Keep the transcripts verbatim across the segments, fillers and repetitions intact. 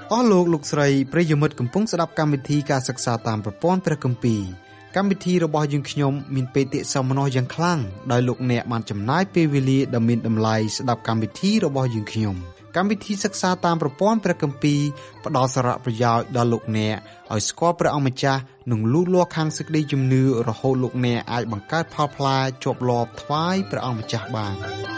អស់លោកលោកស្រីប្រិយមិត្តកំពុងស្ដាប់កម្មវិធីការសិក្សាតាមប្រព័ន្ធព្រះគម្ពីរកម្មវិធីរបស់យើងខ្ញុំមានបេតិសោមនស្សយ៉ាងខ្លាំងដោយលោកអ្នកបានចំណាយពេលវេលាដ៏មានតម្លៃស្ដាប់កម្មវិធីរបស់យើងខ្ញុំកម្មវិធីសិក្សាតាមប្រព័ន្ធព្រះគម្ពីរផ្ដល់សារៈប្រយោជន៍ដល់លោកអ្នកឲ្យស្គាល់ព្រះអង្គម្ចាស់និងលូតលាស់ខាងសេចក្តីជំនឿរហូតលោកអ្នកអាចបង្កើតផលផ្លែជាប់លាប់ថ្វាយព្រះអង្គម្ចាស់បាន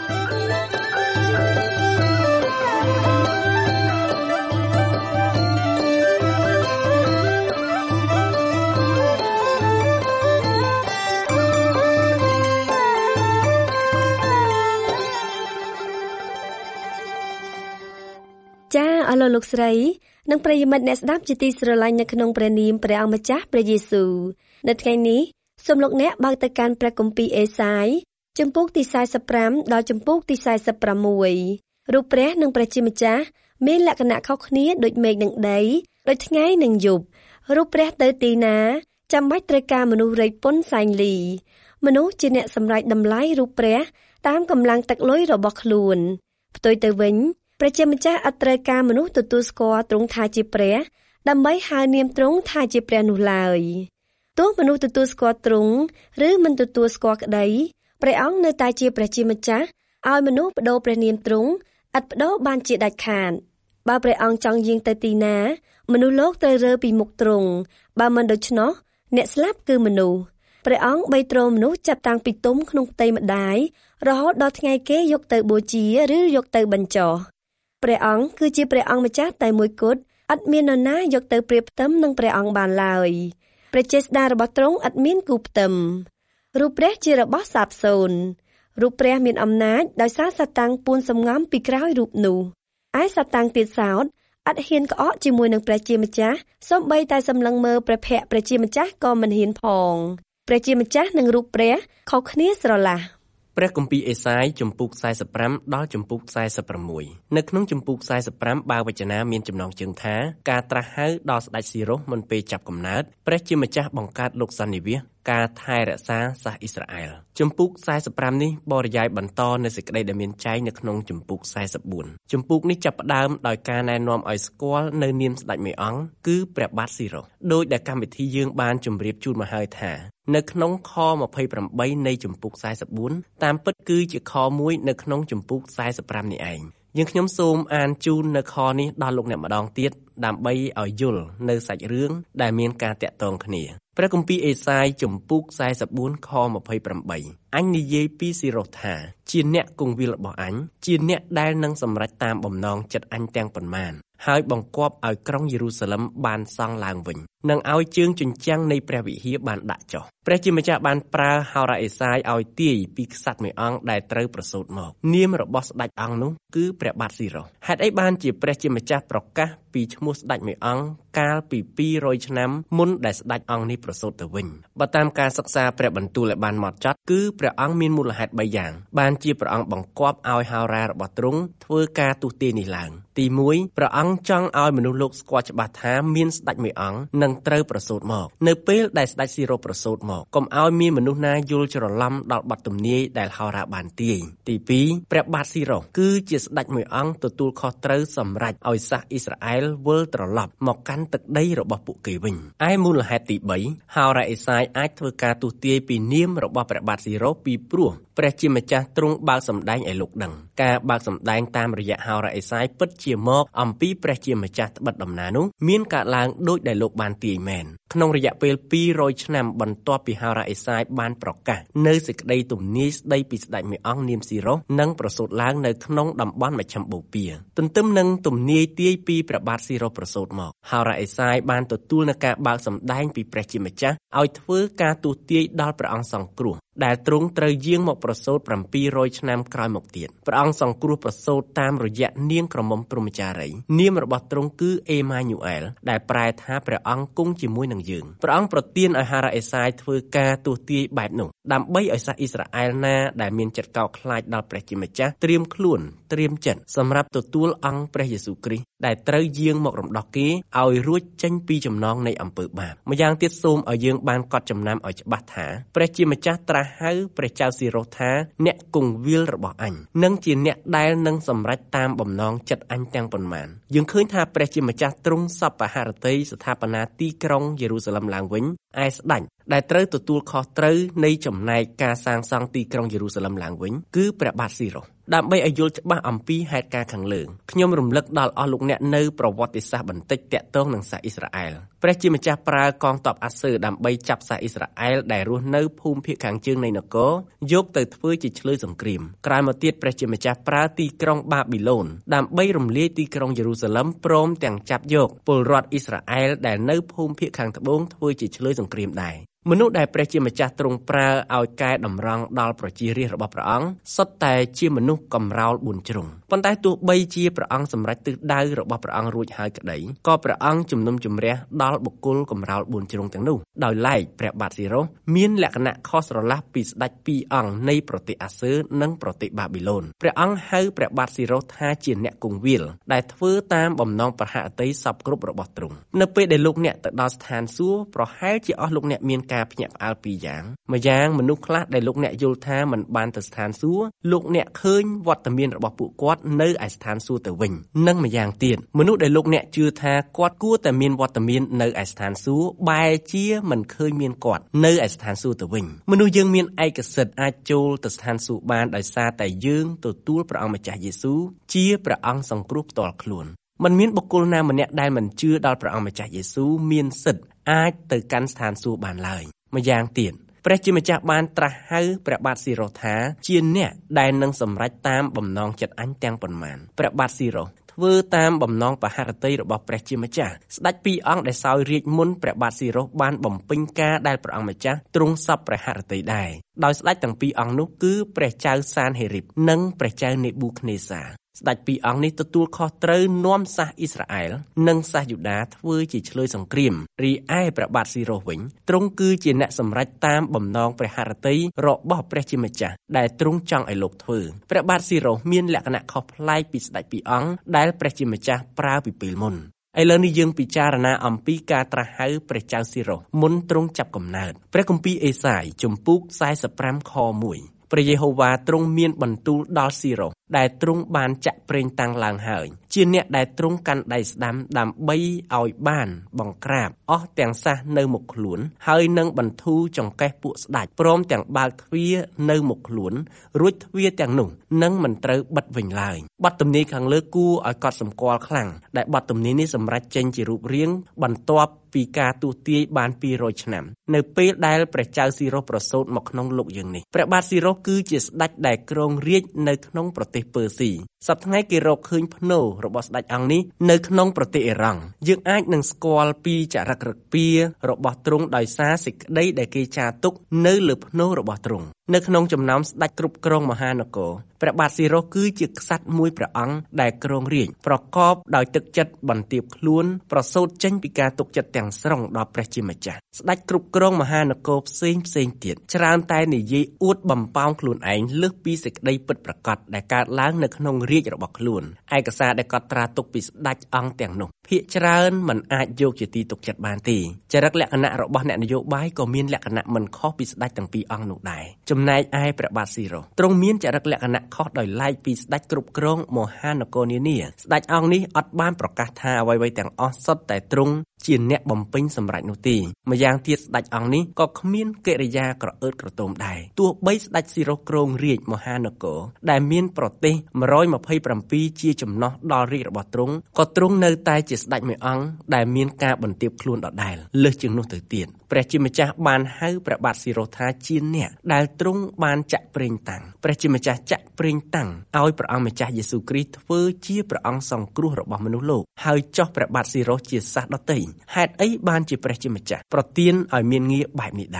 ចាអស់លោកស្រីនិងប្រិយមិត្តអ្នកស្ដាប់ជាទីស្រឡាញ់នៅក្នុងព្រះនាមព្រះអង្គម្ចាស់ព្រះយេស៊ូវនៅថ្ងៃនេះសូមលោកអ្នកបើកទៅកាន់ព្រះគម្ពីរអេសាយជំពូកទីសែសិបប្រាំដល់ជំពូកទីសែសិបប្រាំមួយរូបព្រះនិងព្រះជាម្ចាស់មានលក្ខណៈខុសគ្នាដូចមេឃនិងដីដូចថ្ងៃនិងយប់រូបព្រះទៅទីណាចាំបាច់ត្រូវការមនុស្សរែកពុនសែងលីមនុស្សជាអ្នកសម្រេចតម្លៃរូបព្រះតាមកម្លាំងទឹកលុយរបស់ខ្លួនផ្ទុយទៅវិញព្រះជាម្ចាស់អត់ត្រូវការមនុស្សទទួលស្គាល់ទ្រង់ថាជាព្រះដើម្បីហៅនាមទ្រង់ថាជាព្រះនោះឡើយទោះមនុស្សទទួលស្គាល់ទ្រង់ឬមិនទទួលស្គាល់ក្តីព្រះអង្គនៅតែជាព្រះជាម្ចាស់ឲ្យមនុស្សបដូរព្រះនាមទ្រង់ឥតបដូរបានជាដាច់ខាតបើព្រះអង្គចង់យាងទៅទីណាមនុស្សលោកត្រូវរើពីមុខទ្រង់បើមិនដូច្នោះអ្នកស្លាប់គឺមនុស្សព្រះអង្គបីទ្រមនុស្សចាប់តាំងពីទុំក្នុងផ្ទៃម្ដាយរហូតដល់ថ្ងៃគេយកទៅបូជាឬយកទៅបញ្ចុះព្រះអង្គគឺជាព្រះអង្គម្ចាស់តែមួយគត់ឥតមាននរណាយកទៅប្រៀបផ្ទឹមនឹងព្រះអង្គបានឡើយព្រះចេស្តារបស់ទ្រង់ឥតមានគូផ្ទឹមរូបព្រះជារបស់សាបសូន្យរូបព្រះមានអំណាចដោយសារសាតាំងពួនសំងំពីក្រោយរូបនោះឯសាតាំងទៀតសោតឥតហ៊ានក្អកជាមួយនឹងព្រះជាម្ចាស់សូម្បីតែសម្លឹងមើលព្រះភ័ក្ត្រព្រះជាម្ចាស់ក៏មិនហ៊ានផងព្រះជាម្ចាស់និងរូបព្រះខុសគ្នាស្រឡះព្រះគម្ពីរអេសាយជំពូកសែសិបប្រាំដល់ជំពូកសែសិបប្រាំមួយនៅក្នុងជំពូកសែសិបប្រាំបាវចនាមានចំណងជើងថាការត្រាស់ហៅដល់ស្ដេចស៊ីរុសមុនពេលចាប់កំណើតព្រះជាម្ចាស់បង្កើតលោកសន្និវាសការថែរក្សាសាសអ៊ីស្រាអែលជំពូកសែសិបប្រាំនេះបរិយាយបន្តនៅសេចក្តីដែលមានចែងនៅក្នុងជំពូកសែសិបបួនជំពូកនេះចាប់ផ្ដើមដោយការណែនាំឲ្យស្គាល់នៅនាមស្ដេចមួយអង្គគឺព្រះបាទស៊ីរុសដោយដែលកម្មវិធីយើងបានជម្រាបជូនមកហើយថានៅក្នុងខម្ភៃប្រាំបីនៃជំពូកសែសិបបួនតាមពិតគឺជាខមួយនៅក្នុងជំពូកសែសិបប្រាំនេះឯងយើងខ្ញុំសូមអានជូននៅខនេះដល់លោកអ្នកម្ដងទៀតដើម្បីឲ្យយល់នៅសាច់រឿងដែលមានការតាក់ទងគ្នាព្រះគម្ពីរអេសាយជំពូកសែសិបបួនខម្ភៃប្រាំបីអញនិយាយពីស៊ីរុសថាជាអ្នកគង្វាលរបស់អញជាអ្នកដែលនឹងសម្រេចតាមបំណងចិត្តអញទាំងប៉ុន្មានហើយបង្គាប់ឲ្យក្រុងយេរូសាឡិមបានសង់ឡើងវិញនិងឲ្យជើងជញ្ជាំងនៃព្រះវិហារបានដាក់ចុះព្រះជាម្ចាស់បានប្រើហោរ៉ាអេសាយឲ្យទាយពីក្សត្រមួយអង្គដែលត្រូវប្រសូតមកនាមរបស់ស្ដេចអង្គនោះគឺព្រះបាទស៊ីរុសហេតុអីបានជាព្រះជាម្ចាស់ប្រកាសពីឈ្មោះស្ដេចមួយអង្គកាលពីពីររយឆ្នាំមុនដែលស្ដេចអង្គនេះប្រសូតទៅវិញបើតាមការសិក្សាព្រះបន្ទូលឲ្យបានហ្មត់ចត់គឺព្រះអង្គមានមូលហេតុបីយ៉ាងបានជាព្រះអង្គបង្គាប់ឲ្យហោរារបស់ទ្រង់ធ្វើការទស្សទាយនេះឡើងទីមួយព្រះអង្គចង់ឲ្យមនុស្សលោកស្គាល់ច្បាស់ថាមានស្ដេចមួយអង្គនឹងត្រូវប្រសូតមកនៅពេលដែលស្ដេចស៊ីរុសប្រសូតមកកុំឲ្យមានមនុស្សណាយល់ច្រឡំដល់បទទំនាយដែលហោរាបានទាយទីពីរព្រះបាទស៊ីរុសគឺជាស្ដេចមួយអង្គទទួលខុសត្រូវសម្រេចឲ្យសាសអ៊ីស្រាអែលវិលត្រឡប់មកកាន់ទឹកដីរបស់ពួកគេវិញឯមូលហេតុទីបីហោរ៉ាអេសាយអាចធ្វើការទស្សទាយពីនាមរបស់ព្រះបាទស៊ីរុសពីព្រោះព្រះជាម្ចាស់ទ្រង់បើកសម្ដែងឲ្យលោកដឹងការបើកសម្ដែងតាមរយៈហោរ៉ាអេសាយពិតជាមកអំពីព្រះជាម្ចាស់ត្បិតដំណើរនោះមានកើតឡើងដូចដែលលោកបានទាយមែនក្នុងរយៈពេលពីររយឆ្នាំបន្ទាប់ពីហោរ៉ាអេសាយបានប្រកាសនៅសេចក្តីទំនាយស្ដីពីស្ដេចមួយអង្គនាមស៊ីរុសនិងប្រសូតឡើងនៅក្នុងតំបន់មជ្ឈិមបូព៌ាទន្ទឹមនឹងទំនាយទាយពីព្រះបាទស៊ីរុសប្រសូតមកហោរ៉ាអេសាយបានទទួលនូវការបើកសម្ដែងពីព្រះជាម្ចាស់ឲ្យធ្វើការទស្សទាយដល់ព្រះអង្គសង្គ្រោះដែលទ្រង់ត្រូវយាងមកប្រសូតប្រាំពីររយឆ្នាំក្រោយមកទៀតព្រះអង្គសង្គ្រោះប្រសូតតាមរយៈនាងក្រមុំព្រហ្មចារីនាមរបស់ទ្រង់គឺអេម៉ាញូអែលដែលប្រែថាព្រះអង្គគង់ជាមួយនឹងយើងព្រះអង្គប្រទានឲ្យហោរ៉ាអេសាយធ្វើការទស្សទាយបែបនោះដើម្បីឲ្យសាសអ៊ីស្រាអែលណាដែលមានចិត្តកោតខ្លាចដល់ព្រះជាម្ចាស់ត្រៀមខ្លួនត្រៀមចិត្តសម្រាប់ទទួលអង្គព្រះយេស៊ូវគ្រីស្ទដែលត្រូវយាងមករំដោះគេឲ្យរួចចេញពីចំណងនៃអំពើបាបម្យ៉ាងទៀតសូមឲ្យយើងបានកត់ចំណាំឲ្យច្បាស់ថាព្រះជាម្ចាស់ត្រាស់ហៅព្រះចៅស៊ីរុសថាអ្នកគង្វាលរបស់អញនិងជាអ្នកដែលនឹងសម្រេចតាមបំណងចិត្តអញទាំងប៉ុន្មានយើងឃើញថាព្រះជាម្ចាស់ទ្រង់សព្វហឫទ័យស្ថាបនាទីក្រុងយេរូសាឡឹមឡើងវិញឯស្ដេចដែលត្រូវទទួលខុសត្រូវនៃចំណែកការសាងសង់ទីក្រុងយេរូសាឡឹមឡើងវិញគឺព្រះបាទស៊ីរុសដើម្បីឲ្យយល់ច្បាស់អំពីហេតុការណ៍ខាងលើខ្ញុំរំលឹកដល់អស់លោកអ្នកនៅប្រវត្តិសាស្ត្របន្តិចទាក់ទងនឹងសាសអ៊ីស្រាអែលព្រះជាម្ចាស់ប្រើកងទ័ពអាសឺដើម្បីចាប់សាសអ៊ីស្រាអែលដែលរស់នៅភូមិភាគខាងជើងនៃនគរយកទៅធ្វើជាឆ្លើយសង្គ្រាមក្រោយមកទៀតព្រះជាម្ចាស់ប្រើទីក្រុងបាប៊ីឡូនដើម្បីរំលាយទីក្រុងយេរូសាឡឹមព្រមទាំងចាប់យកពលរដ្ឋអ៊ីស្រាអែលដែលនៅភូមិភាគខាងត្បូងធ្វើជាឆ្លើយសង្គ្រាមដែរមនុស្សដែលព្រះជាម្ចាស់ទ្រង់ប្រើឲ្យកែតម្រង់ដល់ប្រជារាស្ត្ររបស់ព្រះអង្គសុទ្ធតែជាមនុស្សកំរោលបួនជ្រុងប៉ុន្តែទោះបីជាព្រះអង្គសម្រេចទិសដៅរបស់ព្រះអង្គរួចហើយក្តីក៏ព្រះអង្គជំនុំជម្រះដល់បុគ្គលកំរោលបួនជ្រុងទាំងនោះដោយឡែកព្រះបាទស៊ីរុសមានលក្ខណៈខុសស្រឡះពីស្ដេចពីរអង្គនៃប្រទេសអាសឺនិងប្រទេសបាប៊ីឡូនព្រះអង្គហៅព្រះបាទស៊ីរុសថាជាអ្នកគង្វាលដែលធ្វើតាមបំណងប្រហាអតីសពគ្រប់របស់ទ្រង់នៅពេលដែលលោកអ្នកទៅដល់ស្ថានសួគ៌ប្រហែលជាអស់លោកអ្នកមានការភ្ញាក់ផ្អើលពីរយ៉ាងម្យ៉ាងមនុស្សខ្លះដែលលោកអ្នកយល់ថាមិនបានទៅស្ថានសួគ៌លោកអ្នកឃើញវត្តមានរបស់ពួកគាត់នៅឯស្ថានសួគ៌ទៅវិញនិងម្យ៉ាងទៀតមនុស្សដែលលោកអ្នកជឿថាគាត់គួរតែមានវត្តមាននៅឯស្ថានសួគ៌បែរជាមិនឃើញមានគាត់នៅឯស្ថានសួគ៌ទៅវិញមនុស្សយើងមានឯកសិទ្ធិអាចចូលទៅស្ថានសួគ៌បានដោយសារតែយើងទទួលព្រះអង្គម្ចាស់យេស៊ូវជាព្រះអង្គសង្គ្រោះផ្ទាល់ខ្លួនមិនមានបុគ្គលណាម្នាក់ដែលមិនជឿដល់ព្រះអង្គម្ចាស់យេស៊ូវមានសិទ្ធិអាចទៅកាន់ស្ថានសួគ៌បានឡើយម្យ៉ាងទៀតព្រះជាម្ចាស់បានត្រាស់ហៅព្រះបាទស៊ីរុសថាជាអ្នកដែលនឹងសម្រេចតាមបំណងចិត្តអញទាំងប៉ុន្មានព្រះបាទស៊ីរុសធ្វើតាមបំណងបហារតីរបស់ព្រះជាម្ចាស់ស្ដេចពីរអង្គដែលសោយរាជ្យមុនព្រះបាទស៊ីរុសបានបំពេញការដែលព្រះអង្គម្ចាស់ទ្រង់សព្វព្រះហឫទ័យដែរដោយស្ដេចទាំងពីរអង្គនោះគឺព្រះចៅសានហេរីបនិងព្រះចៅនេប៊ូខនេសាស្ដេចពីរអង្គនេះទទួលខុសត្រូវនាំសាសអ៊ីស្រាអែលនិងសាសយូដាធ្វើជាឆ្លើយសង្គ្រាមរីឯព្រះបាទស៊ីរុសវិញទ្រង់គឺជាអ្នកសម្រេចតាមបំណងព្រះហឫទ័យរបស់ព្រះជាម្ចាស់ដែលទ្រង់ចង់ឲ្យលោកធ្វើព្រះបាទស៊ីរុសមានលក្ខណៈខុសប្លែកពីស្ដេចពីរអង្គដែលព្រះជាម្ចាស់ប្រើពីពេលមុនឥឡូវនេះយើងពិចារណាអំពីការត្រាស់ហៅព្រះចៅស៊ីរុសមុនទ្រង់ចាប់កំណើតព្រះគម្ពីរអេសាយជំពូកសែសិបប្រាំខមួយព្រះយេហូវ៉ាទ្រង់មានបន្ទូលដល់ស៊ីរុសដែលទ្រង់បានចាក់ប្រេងតាំងឡើងហើយជាអ្នកដែលទ្រង់កាន់ដៃស្ដាំដើម្បីឲ្យបានបង្ក្រាបអស់ទាំងសះនៅមុខខ្លួនហើយនឹងបន្ធូរចង្កេះពួកស្ដេចព្រមទាំងបើកទ្វារនៅមុខខ្លួនរួចទ្វារទាំងនោះនឹងមិនត្រូវបិទវិញឡើយបទទំនាយខាងលើគួរឲ្យកត់សម្គាល់ខ្លាំងដែលបទទំនាយនេះសម្រាប់ចេញជារូបរាងបន្ទាប់ពីការទស្សទាយបានពីររយឆ្នាំនៅពេលដែលព្រះចៅស៊ីរុសប្រសូតមកក្នុងលោកយើងនេះព្រះបាទស៊ីរុសគឺជាស្ដេចដែលគ្រងរាជ្យនៅក្នុងប្រទេសពើស៊ីសប្តាហ៍ថ្ងៃគេរកឃើញភ្នូររបស់ស្ដេចអង្គនេះនៅក្នុងប្រទេសអ៊ីរ៉ង់យើងអាចនឹងស្គាល់ពីចរិតឫកពារបស់ទ្រង់ដោយសារសេចក្តីដែលគេចារទុកនៅលើភ្នូររបស់ទ្រង់នៅក្នុងចំណោមស្ដេចគ្រប់គ្រងមហានគរព្រះបាទស៊ីរុសគឺជាក្សត្រមួយព្រះអង្គដែលគ្រងរាជ្យប្រកបដោយទឹកចិត្តបន្ទាបខ្លួនប្រសូតចេញពីការទុកចិត្តទាំងស្រុងដល់ព្រះជាម្ចាស់ស្ដេចគ្រប់គ្រងមហានគរផ្សេងផ្សេងទៀតច្រើនតែនិយាយអួតបំប៉ោងខ្លួនឯងលើសពីសេចក្តីពិតប្រាកដដែលកើតឡើងនៅក្នុងរាជ្យរបស់ខ្លួនឯកសារដែលកត់ត្រាទុកពីស្ដេចអង្គទាំងនោះភាគច្រើនមិនអាចយកជាទីទុកចិត្តបានទេចរិតលក្ខណៈរបស់អ្នកនយោបាយក៏មានលក្ខណៈមិនខុសពីស្ដេចទាំងពីរអង្គនោះដែរចំណែកឯព្រះបាទស៊ីរុសទ្រង់មានចរិតលក្ខណៈខុសដោយឡែកពីស្ដេចគ្រប់គ្រងមហានគរនានាស្ដេចអង្គនេះអត់បានប្រកាសថាអ្វីៗទាំងអស់សុទ្ធតែទ្រង់ជាអ្នកបំពេញសម្រេចនោះទេម្យ៉ាងទៀតស្ដេចអង្គនេះក៏គ្មានកិរិយាក្រអឺតក្រទមដែរទោះបីស្ដេចស៊ីរុសគ្រងរាជមហានគរដែលមានប្រទេសមួយរយម្ភៃប្រាំពីរជាចំណោះដល់រាជរបស់ទ្រង់ក៏ទ្រង់នៅតែជាស្ដេចមួយអង្គដែលមានការបន្ទាបខ្លួនដដែលលើសជាងនោះទៅទៀតព្រះជាម្ចាស់បានហៅព្រះបាទស៊ីរុសថាជាអ្នកដែលទ្រង់បានចាក់ប្រេងតាំងព្រះជាម្ចាស់ចាក់ប្រេងតាំងឲ្យព្រះអង្គម្ចាស់យេស៊ូវគ្រីស្ទធ្វើជាព្រះអង្គសង្គ្រោះរបស់មនុស្សលោកហើយចោះព្រះបាទស៊ីរុសជាសាសដតីហេតុអីបានជាព្រះជាម្ចាស់ប្រទានឲ្យមានងារបែបនេះដែរ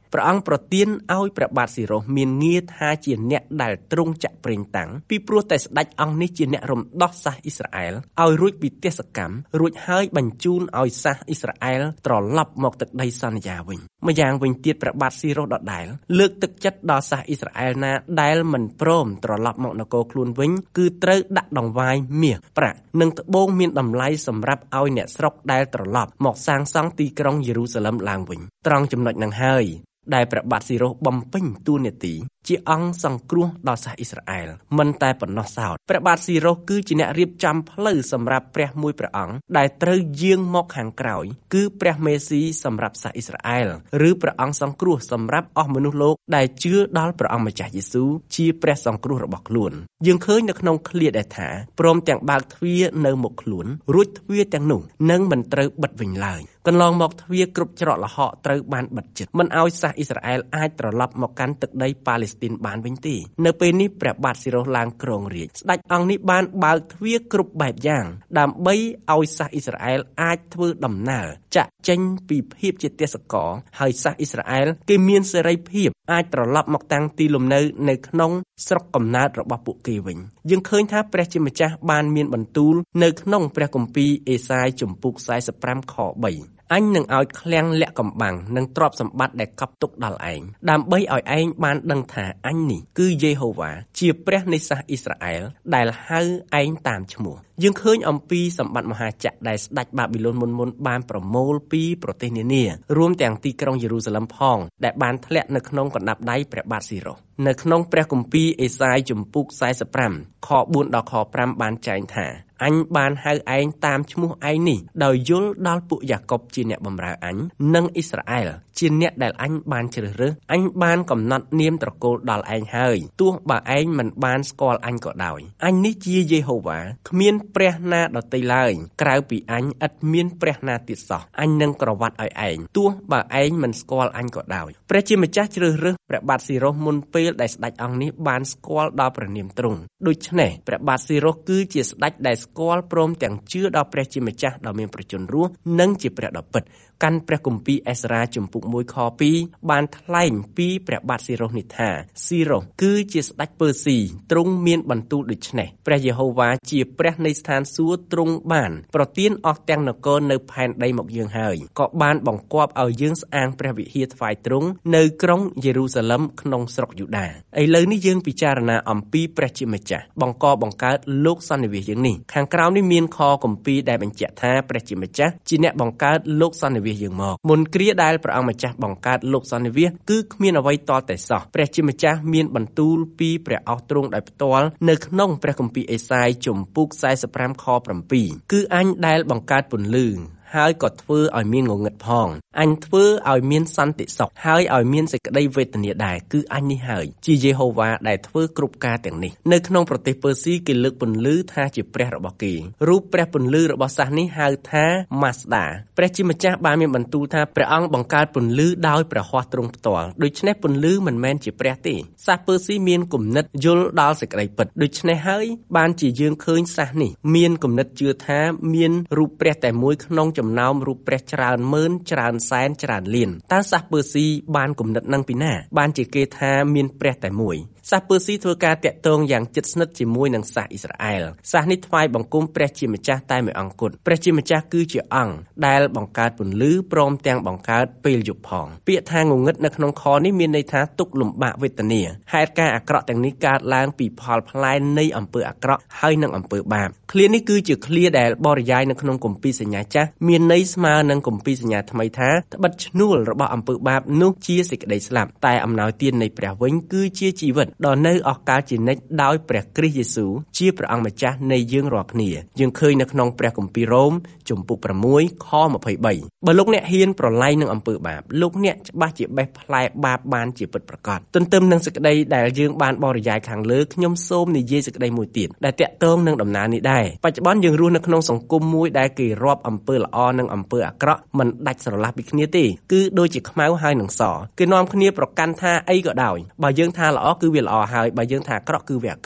ព្រះអង្គប្រទានឲ្យព្រះបាទស៊ីរ៉ូសមានងារថាជាអ្នកដែលទ្រង់ចាក់ប្រេងតាំងពីព្រោះតែស្ដេចអង្គនេះជាអ្នករំដោះសាសអ៊ីស្រាអែលឲ្យរួចពីទេសកម្មរួចហើយបញ្ជូនឲ្យសាសអ៊ីស្រាអែលត្រឡប់មកទឹកដីសន្យាវិញម្យ៉ាងវិញទៀតព្រះបាទស៊ីរ៉ូសដដែលលើកទឹកចិត្តដល់សាសអ៊ីស្រាអែលណាដែលមិនព្រមត្រឡប់មកនគរខ្លួនវិញគឺត្រូវដាក់ដង្វាយមាសប្រាក់និងត្បូងមានតម្លៃសម្រាប់ឲ្យអ្នកស្រុកដែលត្រឡប់មកសាងសង់ទីក្រុងយេរូសាឡឹមឡើងវិញត្រង់ចំណុចនឹងហើយដែលព្រះបាទស៊ីរ៉ូសបំពេញតួនាទីជាអង្គសង្គ្រោះដល់សាសអ៊ីស្រាអែលមិនតែប៉ុណ្ណោះសោតព្រះបាទស៊ីរ៉ូសគឺជាអ្នករៀបចំផ្លូវសម្រាប់ព្រះមួយព្រះអង្គដែលត្រូវយាងមកខាងក្រោយគឺព្រះមេស៊ីសម្រាប់សាសអ៊ីស្រាអែលឬព្រះអង្គសង្គ្រោះសម្រាប់អស់មនុស្សលោកដែលជឿដល់ព្រះអង្គម្ចាស់យេស៊ូវជាព្រះសង្គ្រោះរបស់ខ្លួនយើងឃើញនៅក្នុងឃ្លាដែលថាព្រមទាំងបើកទ្វារនៅមុខខ្លួនរួចទ្វារទាំងនោះនឹងមិនត្រូវបិទវិញឡើយកន្លងមកទ្វារគ្រប់ច្រកល្ហកត្រូវបានបិទជិតមិនឲ្យសាសអ៊ីស្រាអែលអាចត្រឡប់មកកាន់ទឹកដីប៉ាឡេស្ទីនបានវិញទេនៅពេលនេះព្រះបាទស៊ីរ៉ូសឡើងគ្រងរាជ្យស្ដេចអង្គនេះបានបើកទ្វារគ្រប់បែបយ៉ាងដើម្បីឲ្យសាសអ៊ីស្រាអែលអាចធ្វើដំណើរចាក់ចេញពីភាពជាទេសករហើយសាសអ៊ីស្រាអែលគេមានសេរីភាពអាចត្រឡប់មកតាំងទីលំនៅនៅក្នុងស្រុកកំណើតរបស់ពួកគេវិញយើងឃើញថាព្រះជាម្ចាស់បានមានបន្ទូលនៅក្នុងព្រះគម្ពីរអេសាយជំពូកសែសិបប្រាំខបីអញនឹងឲ្យឃ្លាំងលាក់កំបាំងនិងទ្រព្យសម្បត្តិដែលកប់ទុកដល់ឯងដើម្បីឲ្យឯងបានដឹងថាអញនេះគឺយេហូវ៉ាជាព្រះនៃសាសអ៊ីស្រាអែលដែលហៅឯងតាមឈ្មោះយើងឃើញអំពីសម្បត្តិមហាចក្រដែលស្ដេចបាប៊ីឡូនមុនមុនបានប្រមូលពីប្រទេសនានារួមទាំងទីក្រុងយេរូសាឡឹមផងដែលបានធ្លាក់នៅក្នុងកណ្ដាប់ដៃព្រះបាទស៊ីរ៉ូសនៅក្នុងព្រះគម្ពីរអេសាយជំពូកសែសិបប្រាំខបួនដល់ខប្រាំបានចែងថាអញបានហៅឯងតាមឈ្មោះឯងនេះដោយយល់ដល់ពួកយ៉ាកុបជាអ្នកបម្រើអញនិងអ៊ីស្រាអែលជាអ្នកដែលអញបានជ្រើសរើសអញបានកំណត់នាមត្រកូលដល់ឯងហើយទោះបើឯងមិនបានស្គាល់អញក៏ដោយអញនេះជាយេហូវ៉ាគ្មានព្រះណាដទៃឡើយក្រៅពីអញឥតមានព្រះណាទៀតសោះអញនឹងក្រវ៉ាត់ឲ្យឯងទោះបើឯងមិនស្គាល់អញក៏ដោយព្រះជាម្ចាស់ជ្រើសរើសព្រះបាទស៊ីរ៉ូសមុនពេលដែលស្ដេចអង្គនេះបានស្គាល់ដល់ព្រះនាមទ្រង់ដូច្នេះព្រះបាទស៊ីរ៉ូសគឺជាស្ដេចដែលស្គាល់ព្រមទាំងជឿដល់ព្រះជាម្ចាស់ដ៏មានប្រជញ្ញរស់និងជាព្រះដ៏ពិតកាន់ព្រះគម្ពីរអេសារ៉ាជំពូកមួយខពីរបានថ្លែងពីព្រះបាទស៊ីរ៉ូសនេះថាស៊ីរ៉ូសគឺជាស្ដេចពើស៊ីទ្រង់មានបន្ទូលដូច្នេះព្រះយេហូវ៉ាជាព្រះនៃស្ថានសួគ៌ទ្រង់បានប្រទានអស់ទាំងនគរនៅផែនដីមកយើងហើយក៏បានបង្គាប់ឲ្យយើងស្អាងព្រះវិហារថ្វាយទ្រង់នៅក្រុងយេរូសាឡឹមក្នុងស្រុកយូដាឥឡូវនេះយើងពិចារណាអំពីព្រះជាម្ចាស់បង្កបង្កើតលោកសន្និវាសយើងនេះខាងក្រោមនេះមានខគម្ពីរដែលបញ្ជាក់ថាព្រះជាម្ចាស់ជាអ្នកបង្កើតលោកសន្និវាសយើងមកមុនគ្រាដែលព្រះអង្គម្ចាស់បង្កើតលោកសន្និវាសគឺគ្មានអ្វីតតែសោះព្រះជាម្ចាស់មានបន្ទូលពីព្រះអស់ទ្រង់ដោយផ្ទាល់នៅក្នុងព្រះគម្ពីរអេសាយជំពូកសែសិបប្រាំខប្រាំពីរគឺអញដែលបង្កើតពន្លឺហើយក៏ធ្វើឲ្យមានងងឹតផងអញធ្វើឲ្យមានសន្តិសុខហើយឲ្យមានសេចក្តីវេទនាដែរគឺអញនេះហើយជាយេហូវ៉ាដែលធ្វើគ្រប់ការទាំងនេះនៅក្នុងប្រទេសពើស៊ីគេលើកពន្លឺថាជាព្រះរបស់គេរូបព្រះពន្លឺរបស់សាសនេះហៅថាម៉ាស្ដាព្រះជាម្ចាស់បានមានបន្ទូលថាព្រះអង្គបង្កើតពន្លឺដោយព្រះហស្ថទ្រង់ផ្ទាល់ដូច្នេះពន្លឺមិនមែនជាព្រះទេសាសពើស៊ីមានគំនិតយល់ដល់សេចក្តីពិតដូច្នេះហើយបានជាយើងឃើញសាសនេះមានគំនិតជឿថាមានរូបព្រះតែមួយក្នុងចំណោមរូបព្រះច្រើនម៉ឺនច្រើនសែនច្រើនលានតើសាសពើស៊ីបានគំនិតនឹងពីណាបានជាគេថាមានព្រះតែមួយសាសពើស៊ីធ្វើការតាក់ទងយ៉ាងជិតស្និទ្ធជាមួយនឹងសាសអ៊ីស្រាអែលសាសនេះថ្វាយបង្គំព្រះជាម្ចាស់តែមួយអង្គគត់ព្រះជាម្ចាស់គឺជាអង្គដែលបង្កើតពន្លឺព្រមទាំងបង្កើតពេលយប់ផងពាក្យថាងងឹតនៅក្នុងខនេះមានន័យថាទុក្ខលំបាកវេទនាហេតុការអាក្រក់ទាំងនេះកើតឡើងពីផលផ្លែនៃអំពើអាក្រក់ហើយនិងអំពើបាបឃ្លានេះគឺជាឃ្លាដែលបរិយាយនៅក្នុងគម្ពីរសញ្ញាចាស់មានន័យស្មើនឹងគម្ពីរសញ្ញាថ្មីថាត្បិតឈ្នួលរបស់អំពើបាបនោះជាសេចក្តីស្លាប់តែអំណោយទាននៃព្រះវិញគឺជាជីវិតដ៏នៅអស់កលជានិច្ចដោយព្រះគ្រីស្ទយេស៊ូវជាព្រះអង្គម្ចាស់នៃយើងរាល់គ្នាយើងឃើញនៅក្នុងព្រះគម្ពីររ៉ូមជំពូកប្រាំមួយខម្ភៃបីបើលោកអ្នកហ៊ានប្រឡែងនឹងអំពើបាបលោកអ្នកច្បាស់ជាបេះផ្លែបាបបានជាពិតប្រាកដទន្ទឹមនឹងសេចក្តីដែលយើងបានបរិយាយខាងលើខ្ញុំសូមនិយាយសេចក្តីមួយទៀតដែលតាក់ទងនឹងដំណើរនេះដែរបច្ចុប្បន្នយើងរស់នៅក្នុងសង្គមមួយដែលគេរាប់អំពើល្អនិងអំពើអាក្រក់មិនដាច់ស្រឡះពីគ្នាទេគឺដូចជាខ្មៅហើយនឹងសគេនាំគ្នាប្រកាន់ថាអីក៏ដោយបើយើងថាល្អគឺវាល្អហើយបើយើងថាអាក្រក់គឺវាអាក្រក់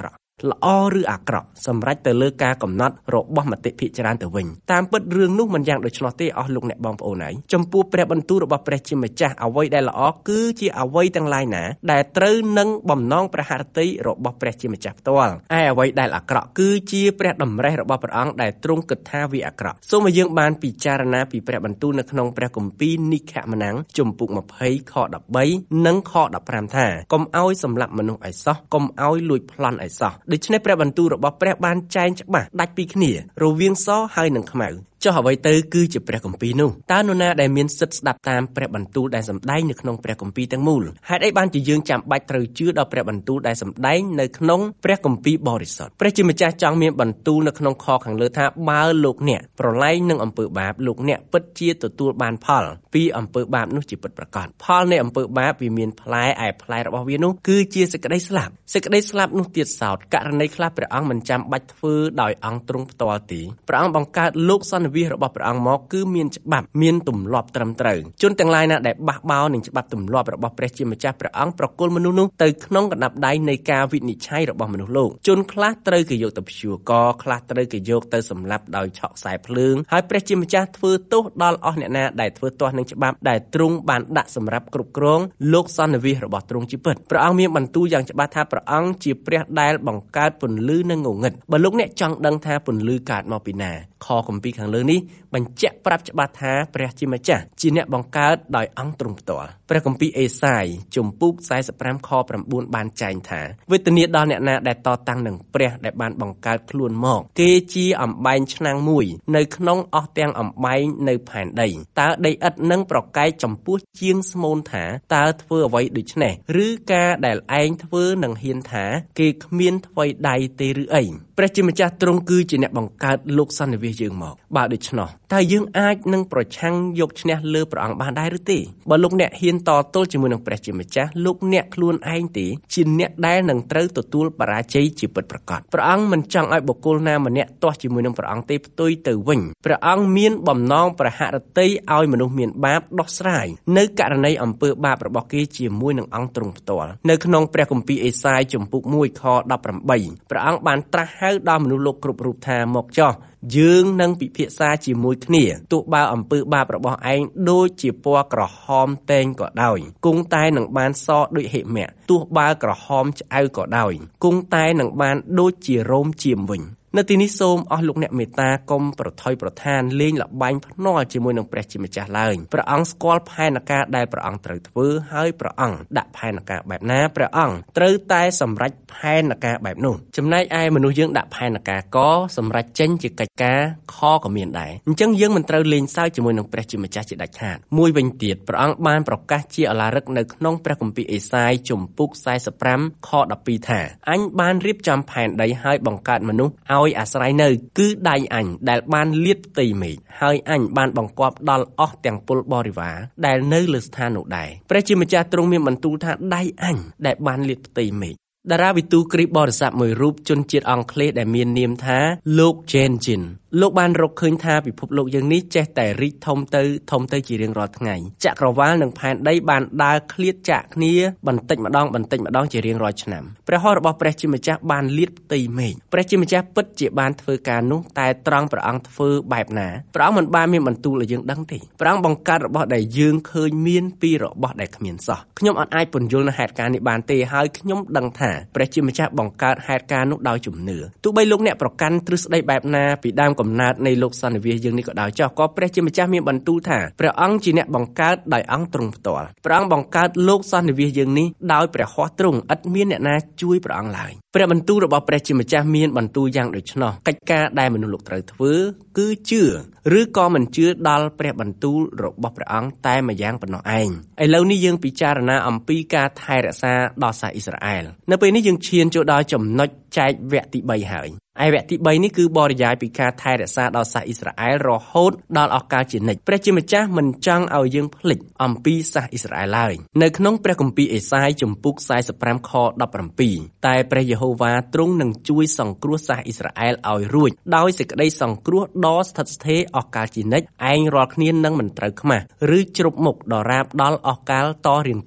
ល្អឬអាក្រក់សម្រាប់ទៅលើការកំណត់របស់មតិភាគច្រើនទៅវិញតាមពិតរឿងនោះមិនយ៉ាងដូច្នោះទេអស់លោកអ្នកបងប្អូនហើយចំពោះព្រះបន្ទូលរបស់ព្រះជាម្ចាស់អ្វីដែលល្អគឺជាអ្វីទាំងឡាយណាដែលត្រូវនឹងបំណងព្រះハរតីរបស់ព្រះជាម្ចាស់ផ្ទាល់ឯអ្វីដែលអាក្រក់គឺជាព្រះតម្រេះរបស់ព្រះអង្គដែលទ្រង់គិតថាវាអាក្រក់សូមឲ្យយើងបានពិចារណាពីព្រះបន្ទូលនៅក្នុងព្រះគម្ពីរនិខមណាំងជំពូកยี่สิบខដប់បីនិងខដប់ប្រាំថាកុំឲ្យសម្លាប់មនុស្សឲ្យសោះកុំឲ្យលួចប្លន់ឲ្យសោះដូច្នេះព្រះបន្ទូលរបស់ព្រះបានចែងច្បាស់ដាច់ពីគ្នារវាងសហើយនិងខ្មៅចុះអ្វីទៅគឺជាព្រះគម្ពីរនោះតើនរណាដែលមានសិទ្ធិស្ដាប់តាមព្រះបន្ទូលដែលសម្ដែងនៅក្នុងព្រះគម្ពីរទាំងមូលហេតុអីបានជាយើងចាំបាច់ត្រូវជឿដល់ព្រះបន្ទូលដែលសម្ដែងនៅក្នុងព្រះគម្ពីរបរិសុទ្ធព្រះជាម្ចាស់ចង់មានបន្ទូលនៅក្នុងខខាងលើថាបើលោកអ្នកប្រឡែងនឹងអំពើបាបលោកអ្នកពិតជាទទួលបានផលពីអំពើបាបនោះជាពិតប្រាកដផលនៃអំពើបាបវាមានផ្លែឯផ្លែរបស់វានោះគឺជាសេចក្តីស្លាប់សេចក្តីស្លាប់នោះទៀតសោតករណីខ្លះព្រះអង្គមិនចាំបាច់ធ្វើដោយអង្គទ្រង់ផ្ទាល់ទេព្រះអង្គបង្កើតលោកសន្និវាសរបស់ព្រះអង្គមកគឺមានច្បាប់មានទម្លាប់ត្រឹមត្រូវជនទាំងឡាយណាដែលបះបោរនឹងច្បាប់ទម្លាប់របស់ព្រះជាម្ចាស់ព្រះអង្គប្រគល់មនុស្សនោះទៅក្នុងកណ្ដាប់ដៃនៃការវិនិច្ឆ័យរបស់មនុស្សលោកជនខ្លះត្រូវគេយកទៅព្យួរកខ្លះត្រូវគេយកទៅសម្លាប់ដោយឆក់ខ្សែភ្លើងហើយព្រះជាម្ចាស់ធ្វើទោសដល់អស់អ្នកណាដែលធ្វើទាស់នឹងច្បាប់ដែលទ្រង់បានដាក់សម្រាប់គ្រប់គ្រងលោកសន្និវាសរបស់ទ្រង់ជាពិតព្រះអង្គមានបន្ទូលយ៉ាងច្បាស់ថាព្រះអង្គជាព្រះដែលបង្កើតពន្លឺនិងងងឹតបើលោកអ្នកចង់ដឹងថាពន្លឺកើតមកពីណាខគម្ពីរខាងលើនេះបញ្ជាក់ប្រាប់ច្បាស់ថាព្រះជាម្ចាស់ជាអ្នកបង្កើតដោយអង្គទ្រង់ផ្ទាល់ព្រះគម្ពីរអេសាយជំពូកสี่สิบห้าខnineបានចែងថាវេទនាដល់អ្នកណាដែលតតាំងនឹងព្រះដែលបានបង្កើតខ្លួនមកគេជាអំបែងឆ្នាំងមួយនៅក្នុងអស់ទាំងអំបែងនៅផែនដីតើដីឥដ្ឋនឹងប្រកែកចំពោះជាងស្មូនថាតើធ្វើអ្វីដូច្នេះឬការដែលឯងធ្វើនឹងហ៊ានថាគេគ្មានអ្វីដៃទេឬអីព្រះជាម្ចាស់ទ្រង់គឺជាអ្នកបង្កើតលោកសន្និវាសយើងមកបើដូច្នោះតើយើងអាចនឹងប្រឆាំងយកឈ្នះលើព្រះអង្គបានដែរឬទេបើលោកអ្នកហ៊ានតទល់ជាមួយនឹងព្រះជាម្ចាស់លោកអ្នកខ្លួនឯងទេជាអ្នកដែលនឹងត្រូវទទួលបរាជ័យជាពិតប្រាកដព្រះអង្គមិនចង់ឲ្យបុគ្គលណាម្នាក់ទាស់ជាមួយនឹងព្រះអង្គទេផ្ទុយទៅវិញព្រះអង្គមានបំណងប្រហារតីឲ្យមនុស្សមានបាបដោះស្រាយនៅករណីអំពើបាបរបស់គេជាមួយនឹងអង្គទ្រង់ផ្ទាល់នៅក្នុងព្រះគម្ពីរអេសាយជំពូកoneខដប់ប្រាំបីព្រះអង្គបានត្រាស់ហៅដល់មនុស្សលោកគ្រប់រូបថាមកចុះយើងនឹងពិភាក្សាជាមួយគ្នាទោះបើអំពើបាបរបស់ឯងដូចជាពណ៌ក្រហមតែងក៏ដោយគង់តែនឹងបានសដូចហិមៈទោះបើក្រហមឆ្អៅក៏ដោយគង់តែនឹងបានដូចជារោមជាមវិញនៅទីនេះសូមអស់លោកអ្នកមេត្តាកុំប្រថុយប្រថានលេងល្បែងភ្នាល់ជាមួយនឹងព្រះជាម្ចាស់ឡើយព្រះអង្គស្គាល់ផែនការដែលព្រះអង្គត្រូវធ្វើហើយព្រះអង្គដាក់ផែនការបែបណាព្រះអង្គត្រូវតែសម្រេចផែនការបែបនោះចំណែកឯមនុស្សយើងដាក់ផែនការកសម្រេចចេញជាកិច្ចការខក៏មានដែរអញ្ចឹងយើងមិនត្រូវលេងសើចជាមួយនឹងព្រះជាម្ចាស់ជាដាច់ខាតមួយវិញទៀតព្រះអង្គបានប្រកាសជាឧឡារិកនៅក្នុងព្រះគម្ពីរអេសាយជំពូកสี่สิบห้าខដប់ពីរថាអញបានរៀបចំផែនដីហើយបង្កើតមនុស្សឲ្យអាស្រ័យនៅគឺដៃអញដែលបានលាតផ្ទៃមេឃហើយអញបានបង្គាប់ដល់អស់ទាំងពលបរិវារដែលនៅលើស្ថាននោះដែរព្រះជាម្ចាស់ទ្រង់មានបន្ទូលថាដៃអញដែលបានលាតផ្ទៃមេឃតារាវិទូគ្រីស្ទបរិស័ទមួយរូបជនជាតិអង់គ្លេសដែលមាននាមថាលោក Jane Jin លោកបានរកឃើញថាពិភពលោកយើងនេះចេះតែរីកធំទៅធំទៅជារៀងរាល់ថ្ងៃចក្រវាលនិងផែនដីបានដើរឃ្លាតចាក់គ្នាបន្តិចម្ដងបន្តិចម្ដងជារៀងរាល់ឆ្នាំព្រះហស្ថរបស់ព្រះជាម្ចាស់បានលាតផ្ទៃមេឃព្រះជាម្ចាស់ពិតជាបានធ្វើការនោះតែត្រង់ព្រះអង្គធ្វើបែបណាព្រះអង្គមិនបានមានបន្ទូលឲ្យយើងដឹងទេព្រះអង្គបង្កើតរបស់ដែលយើងឃើញមានពីរបស់ដែលគ្មានសោះខ្ញុំអត់អាចពន្យល់នៅហេតុការណ៍នេះបានទេហើយខ្ញុំដឹងថាព្រះជាម្ចាស់បង្កើតហេតុការណ៍នោះដោយជំនឿទោះបីលោកអ្នកប្រកាន់ទ្រឹស្ដីបែបណាពីដើមកំណើតនៃលោកសន្និវាសយើងនេះក៏ដោយចុះក៏ព្រះជាម្ចាស់មានបន្ទូលថាព្រះអង្គជាអ្នកបង្កើតដោយអង្គទ្រង់ផ្ទាល់ព្រះអង្គបង្កើតលោកសន្និវាសយើងនេះដោយព្រះហស្ថទ្រង់ឥតមានអ្នកណាជួយព្រះអង្គឡើយព្រះបន្ទូលរបស់ព្រះជាម្ចាស់មានបន្ទូលយ៉ាងដូច្នោះកិច្ចការដែលមនុស្សលោកត្រូវធ្វើគឺជឿឬក៏មិនជឿដល់ព្រះបន្ទូលរបស់ព្រះអង្គតែម្យ៉ាងប៉ុណ្ណោះឯងឥឡូវនេះយើងពិចារណាអំពីការថែរក្សាដល់សាសអ៊ីស្រាអែលនៅពេលនេះយើងឈានចូលដល់ចំណុចចែកវគ្គទីបីហើយឯវគ្គទីបីនេះគឺបរិយាយពីការថែរក្សាដល់សាសអ៊ីស្រាអែលរហូតដល់អស់កលជានិច្ចព្រះជាម្ចាស់មិនចង់ឲ្យយើងភ្លេចអំពីសាសអ៊ីស្រាអែលឡើយនៅក្នុងព្រះគម្ពីរអេសាយជំពូកสี่สิบห้าខដប់ប្រាំពីរតែព្រះយេហូវ៉ាទ្រង់នឹងជួយសង្គ្រោះសាសអ៊ីស្រាអែលឲ្យរួចដោយសេចក្តីសង្គ្រោះដ៏ស្ថិតស្ថេរអស់កលជានិច្ចឯងរាល់គ្នានឹងមិនត្រូវខ្មាស់ឬជ្រប់មុខដរាបដល់អស់កលតរៀងទៅ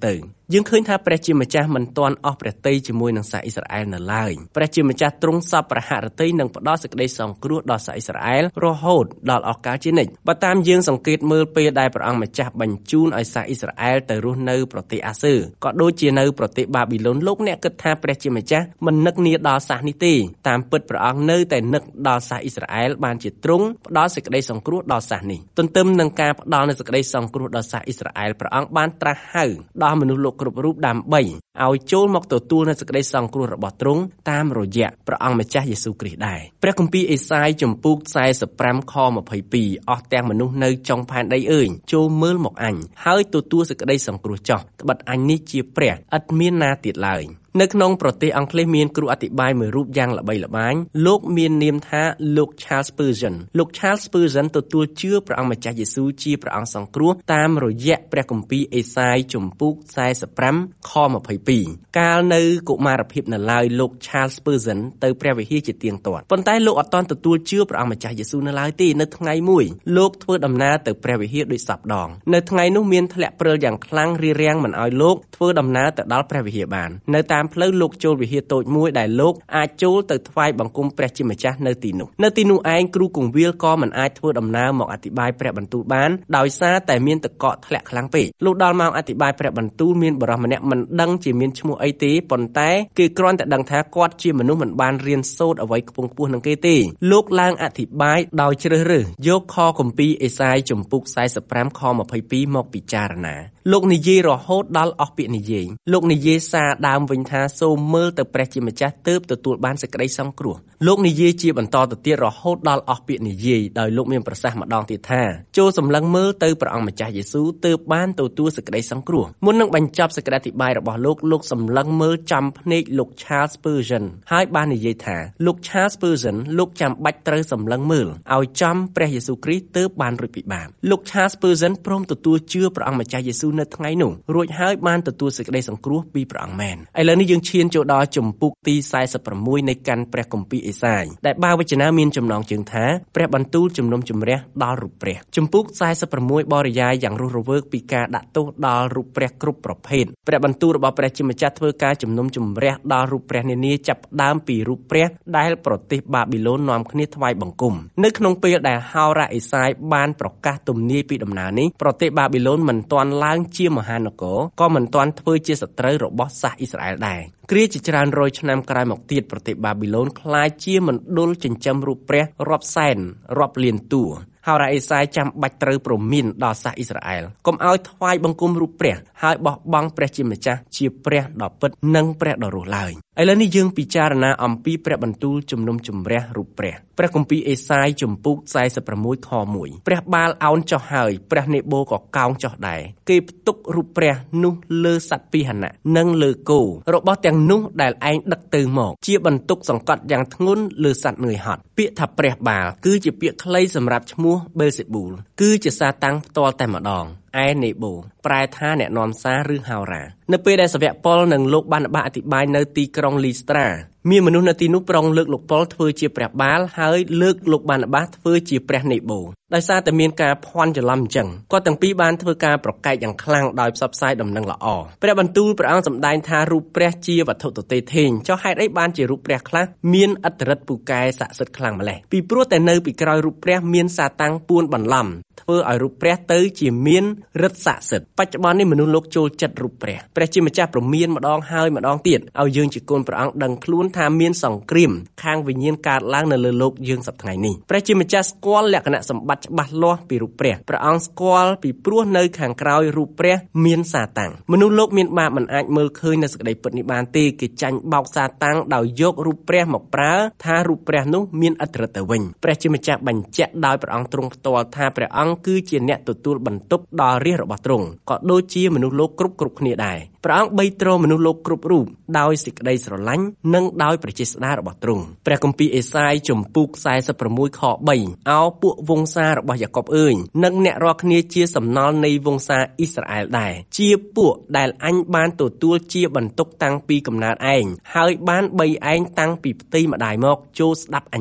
យើងឃើញថាព្រះជាម្ចាស់មិនទាន់អស់ព្រះទ័យជាមួយនឹងសាសអ៊ីស្រាអែលនៅឡើយព្រះជាម្ចាស់ទ្រង់សពប្រហារតីនឹងផ្ដល់សេចក្តីសង្គ្រោះដល់សាសអ៊ីស្រាអែលរហូតដល់អស់កលជានិច្ចបើតាមយើងសង្កេតមើលពេលដែលព្រះអង្គម្ចាស់បញ្ជូនឲ្យសាសអ៊ីស្រាអែលទៅរស់នៅប្រទេសអាស៊ើរក៏ដូចជានៅប្រទេសបាប៊ីឡូនលោកអ្នកគិតថាព្រះជាម្ចាស់មិននឹកនាដល់សាសនេះទេតាមពិតព្រះអង្គនៅតែនឹកដល់សាសអ៊ីស្រាអែលបានជាទ្រង់ផ្ដល់សេចក្តីសង្គ្រោះដល់សាសនេះទន្ទឹមនឹងការផ្ដល់នូវសេចក្តីសង្គ្រោះដល់សាសអ៊ីស្រាអែលព្រះអង្គបានត្រាស់ហៅដល់មនុស្សលោកគ្រប់រូបដើម្បីឲ្យចូលមកទទួលនូវសេចក្តីសង្គ្រោះរបស់ទ្រង់តាមរយៈព្រះអង្គម្ចាស់យេស៊ូវគ្រីស្ទដែរព្រះគម្ពីរអេសាយជំពូកសែសិបប្រាំខម្ភៃពីរអស់ទាំងមនុស្សនៅចុងផែនដីអើយចូលមើលមកអញហើយទទួលសេចក្តីសង្គ្រោះចោះត្បិតអញនេះជាព្រះឥតមានណាទៀតឡើយនៅក្នុងប្រទេសអង់គ្លេសមានគ្រូអធិប្បាយមួយរូបយ៉ាងល្បីល្បាញលោកមាននាមថាលោក Charles Spurgeon លោក Charles Spurgeon ទទួលជឿព្រះអង្គម្ចាស់យេស៊ូវជាព្រះអង្គសង្គ្រោះតាមរយៈព្រះគម្ពីរអេសាយជំពូកសែសិបប្រាំខម្ភៃពីរកាលនៅកុមារភាពនៅឡើយលោក Charles Spurgeon ទៅព្រះវិហារជាទៀងទាត់ប៉ុន្តែលោកអត់ទាន់ទទួលជឿព្រះអង្គម្ចាស់យេស៊ូវនៅឡើយទេនៅថ្ងៃមួយលោកធ្វើដំណើរទៅព្រះវិហារដូចសពដងនៅថ្ងៃនោះមានធ្លាក់ព្រិលយ៉ាងខ្លាំងរារាំងមិនឲ្យលោកធ្វើដំណើរទៅដល់ព្រះវិហារបាននៅតាមផ្លូវលោកចូលវិហារតូចមួយដែលលោកអាចចូលទៅថ្វាយបង្គំព្រះជាម្ចាស់នៅទីនោះនៅទីនោះឯងគ្រូគង្វាលក៏មិនអាចធ្វើដំណើរមកអធិប្បាយព្រះបន្ទូលបានដោយសារតែមានទឹកកកធ្លាក់ខ្លាំងពេកលោកដល់ម៉ោងអធិប្បាយព្រះបន្ទូលមានបរិសម្នាក់មិនដឹងជាមានឈ្មោះអីទេប៉ុន្តែគេគ្រាន់តែដឹងថាគាត់ជាមនុស្សមិនបានរៀនសូត្រអ្វីខ្ពង់ខ្ពស់នឹងគេទេលោកឡើងអធិប្បាយដោយជ្រើសរើសយកខគម្ពីរអេសាយជំពូកសែសិបប្រាំខម្ភៃពីរមកពិចារណាលោកនិយាយរហូតដល់អស់ពាក្យនិយាយលោកនិយាយសារដើមវិញថាសូមមើលទៅព្រះជាម្ចាស់ទើបទទួលបានសេចក្តីសង្គ្រោះលោកនិយាយជាបន្តទៅទៀតរហូតដល់អស់ពាក្យនិយាយដោយលោកមានប្រសាសន៍ម្ដងទៀតថាចូលសម្លឹងមើលទៅព្រះអង្គម្ចាស់យេស៊ូវទើបបានទទួលសេចក្តីសង្គ្រោះមុននឹងបញ្ចប់សេចក្តីអធិប្បាយរបស់លោកលោកសម្លឹងមើលចំភ្នែកលោក Charles Spurgeon ហើយបាននិយាយថាលោក Charles Spurgeon លោកចាំបាច់ត្រូវសម្លឹងមើលឲ្យចំព្រះយេស៊ូវគ្រីស្ទទើបបានរួចពីបាបលោក Charles Spurgeon ព្រមទទួលជឿព្រះអង្គម្ចាស់យេស៊ូវនៅថ្ងៃនោះរួចហើយបានទទួលសេចក្តីសង្គ្រោះពីព្រះអង្គមែនឥឡូវនេះយើងឈានចូលដល់ជំពូកទីសែសិបប្រាំមួយនៃកាន់ព្រះគម្ពីរអេសាយដែលបាវចនាមានចំណងជើងថាព្រះបន្ទូលជំនុំជម្រះដល់រូបព្រះជំពូកសែសិបប្រាំមួយបរិយាយយ៉ាងរស់រវើកពីការដាក់ទោសដល់រូបព្រះគ្រប់ប្រភេទព្រះបន្ទូលរបស់ព្រះជាម្ចាស់ធ្វើការជំនុំជម្រះដល់រូបព្រះនានាចាប់ផ្ដើមពីរូបព្រះដែលប្រទេសបាប៊ីឡូននាំគ្នាថ្វាយបង្គំនៅក្នុងពេលដែលហោរ៉ាអេសាយបានប្រកាសទំនាយពីដំណើរនេះប្រទេសបាប៊ីឡូនមិនទាន់ឡើងជាមហានគរក៏មិនទាន់ធ្វើជាសត្រូវរបស់សាសអ៊ីស្រាអែលដែរគ្រាជាច្រើនរយឆ្នាំក្រោយមកទៀតប្រទេសបាប៊ីឡូនក្លាយជាមណ្ឌលចិញ្ចឹមរូបព្រះរាប់សែនរាប់លានតួហោរ៉ាអេសាយចាំបាច់ត្រូវព្រមានដល់សាសអ៊ីស្រាអែលកុំឲ្យថ្វាយបង្គំរូបព្រះហើយបោះបង់ព្រះជាម្ចាស់ជាព្រះដ៏ពិតនិងព្រះដ៏រស់ឡើយឥឡូវនេះយើងពិចារណាអំពីព្រះបន្ទូលជំនុំជម្រះរូបព្រះព្រះគម្ពីរអេសាយជំពូកសែសិបប្រាំមួយខមួយព្រះបាលអោនចុះហើយព្រះនេបូក៏កោងចុះដែរគេផ្ទុករូបព្រះនោះលើសត្វពាហនៈនិងលើគោរបស់ទាំងនោះដែលឯងដឹកទៅមកជាបន្ទុកសង្កត់យ៉ាងធ្ងន់លើសត្វនឿយហត់ពាក្យថាព្រះបាលគឺជាពាក្យខ្លីសម្រាប់ឈ្មោះបេលសេប៊ូលគឺជាសាតាំងផ្ទាល់តែម្ដងឯនេបូប្រែថាអ្នកនាំសារឬហោរ៉ានៅពេលដែលសាវកប៉ុលនិងលោកបានបាអធិប្បាយនៅទីក្រុងលីស្ត្រាមានមនុស្សនៅទីនោះប្រុងលើកលោកប៉ុលធ្វើជាព្រះបាលហើយលើកលោកបានបាធ្វើជាព្រះនេបូដោយសារតែមានការភ័ន្តច្រឡំអញ្ចឹងគាត់ទាំងពីរបានធ្វើការប្រកែកយ៉ាងខ្លាំងដោយផ្សព្វផ្សាយដំណឹងល្អព្រះបន្ទូលព្រះអង្គសម្ដែងថារូបព្រះជាវត្ថុទទេធេងចុះហេតុអីបានជារូបព្រះខ្លះមានឥទ្ធិឫទ្ធិពូកែស័ក្តិសិទ្ធិខ្លាំងម្ល៉េះពីព្រោះតែនៅពីក្រោយរូបព្រះមានសាតាំងពួនបន្លំធ្វើឲ្យរូបព្រះទៅជាមានឫទ្ធិស័ក្តិសិទ្ធិបច្ចុប្បន្ននេះមនុស្សលោកចូលចិត្តរូបព្រះព្រះជាម្ចាស់ប្រមានម្ដងហើយម្ដងទៀតឲ្យយើងជាកូនព្រះអង្គដឹងខ្លួនថាមានសង្គ្រាមខាងវិញ្ញាណកើតឡើងនៅលើលោកយើងសប្តាហ៍នេះព្រះជាម្ចាស់ស្គាល់លក្ខណៈសម្បត្តិច្បាស់លាស់ពីរូបព្រះព្រះអង្គស្គាល់ពីព្រោះនៅខាងក្រោយរូបព្រះមានសាតាំងមនុស្សលោកមានបាបមិនអាចមើលឃើញនៅសេចក្តីពិតនេះបានទេគេចាញ់បោកសាតាំងដោយយករូបព្រះមកប្រើថារូបព្រះនោះមានឥទ្ធិឫទ្ធិទៅវិញព្រះជាម្ចាស់បញ្ជាក់ដោយព្រះអង្គទ្រង់ផ្ទាល់ថាព្រះអង្គគឺជាអ្នកទទួលបន្ទុកដល់រាជរបស់ទ្រង់ក៏ដូចជាមនុស្សលោកគ្រប់គ្រប់គ្នាដែរព្រះអង្គបីទ្រមនុស្សលោកគ្រប់រូបដោយសេចក្តីស្រឡាញ់និងដោយព្រះចេស្តារបស់ទ្រង់ព្រះគម្ពីរអេសាយជំពូកសែសិបប្រាំមួយខបីអោពួកវង្សារបស់យ៉ាកុបអើយនិងអ្នករាល់គ្នាជាសំណល់នៃវង្សាអ៊ីស្រាអែលដែរជាពួកដែលអញបានទទួលជាបន្ទុកតាំងពីកំណើតឯងហើយបានបីឯងតាំងពីផ្ទៃម្ដាយមកចូលស្ដាប់អញចោះ